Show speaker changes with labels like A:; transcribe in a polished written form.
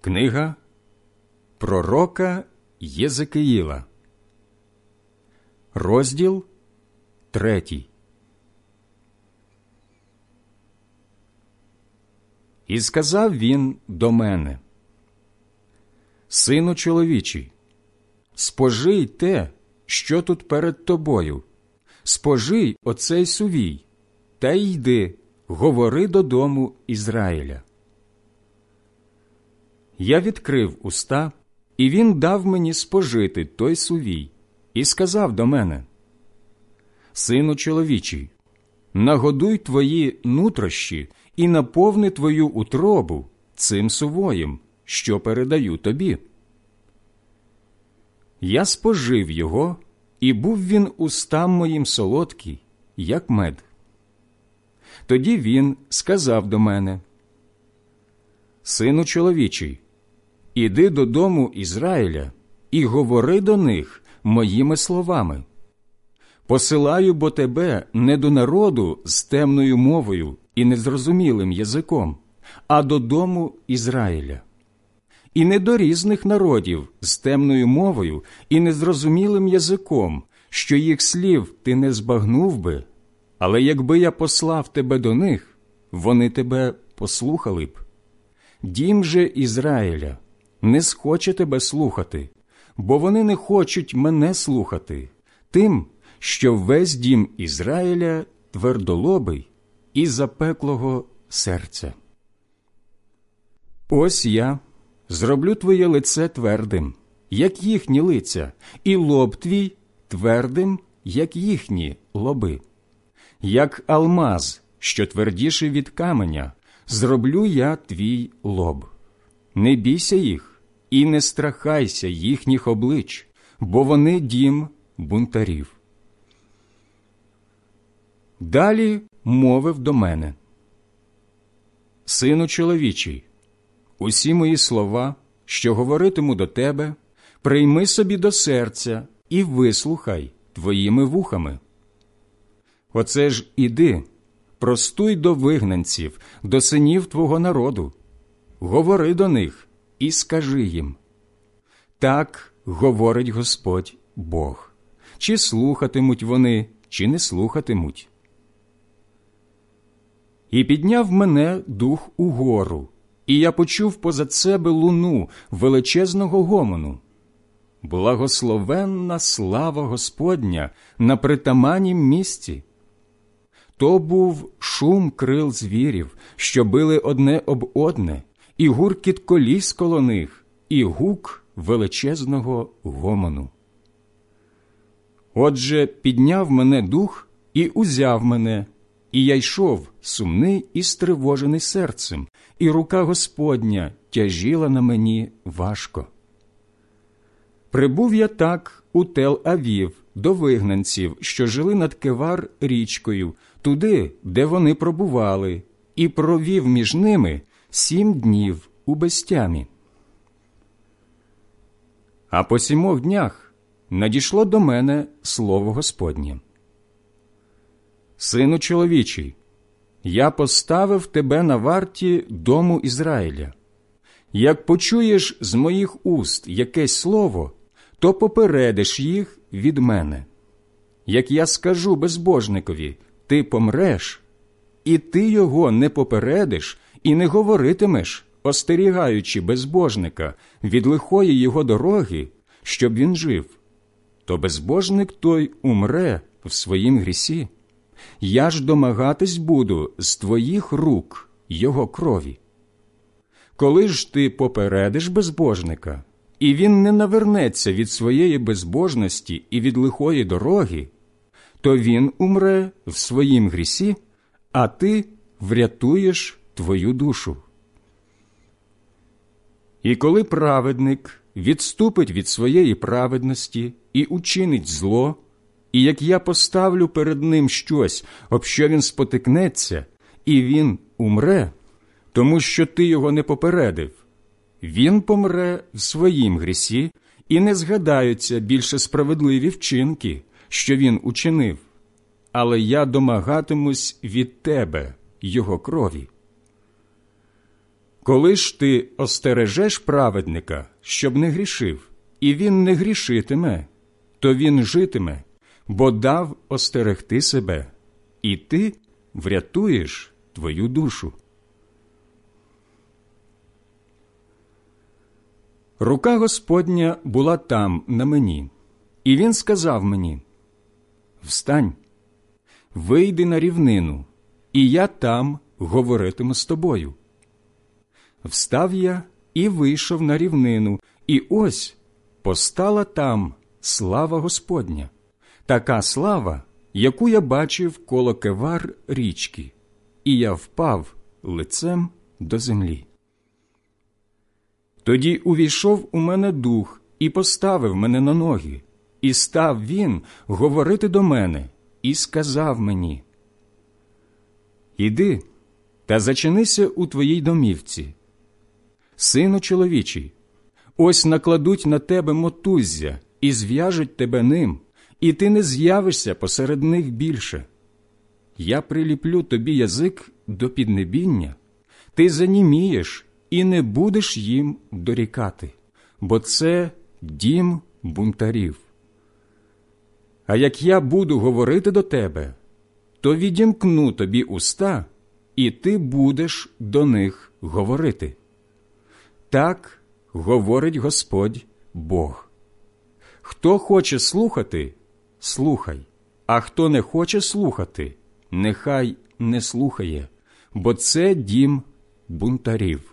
A: Книга пророка Єзекиїла, розділ 3. І сказав він до мене: «Сину чоловічий, спожий те, що тут перед тобою, спожий оцей сувій, та йди, говори додому Ізраїля». Я відкрив уста, і він дав мені спожити той сувій, і сказав до мене: «Сину чоловічий, нагодуй твої нутрощі і наповни твою утробу цим сувоєм, що передаю тобі». Я спожив його, і був він устам моїм солодкий, як мед. Тоді він сказав до мене: «Сину чоловічий, іди додому Ізраїля і говори до них моїми словами. Посилаю бо тебе не до народу з темною мовою і незрозумілим язиком, а додому Ізраїля. І не до різних народів з темною мовою і незрозумілим язиком, що їх слів ти не збагнув би, але якби я послав тебе до них, вони тебе послухали б. Дім же Ізраїля не схоче тебе слухати, бо вони не хочуть мене слухати, тим, що весь дім Ізраїля твердолобий і запеклого серця. Ось я зроблю твоє лице твердим, як їхні лиця, і лоб твій твердим, як їхні лоби. Як алмаз, що твердіший від каменя, зроблю я твій лоб. Не бійся їх і не страхайся їхніх облич, бо вони дім бунтарів». Далі мовив до мене: «Сину чоловічий, усі мої слова, що говоритиму до тебе, прийми собі до серця і вислухай твоїми вухами. Оце ж іди, простуй до вигнанців, до синів твого народу, говори до них і скажи їм: так говорить Господь Бог, чи слухатимуть вони, чи не слухатимуть. І підняв мене дух угору, і я почув позад себе луну величезного гомону. Благословенна слава Господня на притаманнім місці. То був шум крил звірів, що били одне об одне, і гуркіт коліс коло них, і гук величезного гомону. Отже, підняв мене дух і узяв мене, і я йшов сумний і стривожений серцем, і рука Господня тяжіла на мені важко. Прибув я так у Тел-Авів до вигнанців, що жили над Кевар річкою, туди, де вони пробували, і провів між ними 7 днів у безтямі. А по 7 днях надійшло до мене слово Господнє: «Сину чоловічий, я поставив тебе на варті дому Ізраїля. Як почуєш з моїх уст якесь слово, то попередиш їх від мене. Як я скажу безбожникові: ти помреш, і ти його не попередиш і не говоритимеш, остерігаючи безбожника від лихої його дороги, щоб він жив, то безбожник той умре в своїм грісі. Я ж домагатись буду з твоїх рук його крові. Коли ж ти попередиш безбожника, і він не навернеться від своєї безбожності і від лихої дороги, то він умре в своїм грісі, а ти врятуєш твою душу. І коли праведник відступить від своєї праведності і учинить зло, і як я поставлю перед ним щось, об що він спотикнеться, і він умре, тому що ти його не попередив, він помре в своїм грісі, і не згадаються більше справедливі вчинки, що він учинив, але я домагатимусь від тебе його крові. Коли ж ти остережеш праведника, щоб не грішив, і він не грішитиме, то він житиме, бо дав остерегти себе, і ти врятуєш твою душу. Рука Господня була там, на мені, і він сказав мені: «Встань, вийди на рівнину, і я там говоритиму з тобою». Встав я і вийшов на рівнину, і ось постала там слава Господня, така слава, яку я бачив коло Кевар річки, і я впав лицем до землі. Тоді увійшов у мене дух і поставив мене на ноги, і став він говорити до мене, і сказав мені: «Іди та зачинися у твоїй домівці. Сину чоловічий, ось накладуть на тебе мотуззя і зв'яжуть тебе ним, і ти не з'явишся посеред них більше. Я приліплю тобі язик до піднебіння, ти занімієш і не будеш їм дорікати, бо це дім бунтарів. А як я буду говорити до тебе, то відімкну тобі уста, і ти будеш до них говорити. Так говорить Господь Бог. Хто хоче слухати, слухай, а хто не хоче слухати, нехай не слухає, бо це дім бунтарів».